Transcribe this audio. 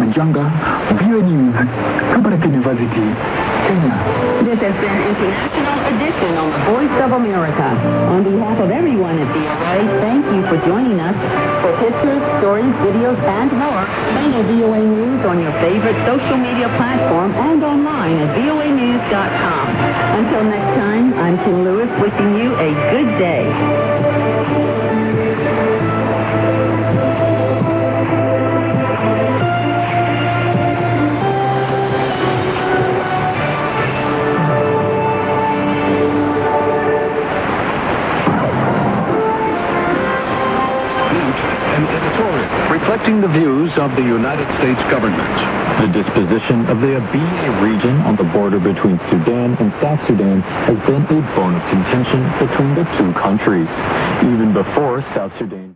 Majanga, VOA News, Kabarak University, Kenya. This has been International Edition on the Voice of America. On behalf of everyone at VOA, thank you for joining us. For pictures, stories, videos, and more, follow VOA News on your favorite social media platform and online at voanews.com. Until next time, I'm Kim Lewis wishing you a good day. An editorial reflecting the views of the United States government. The disposition of the Abyei region on the border between Sudan and South Sudan has been a bone of contention between the two countries. Even before South Sudan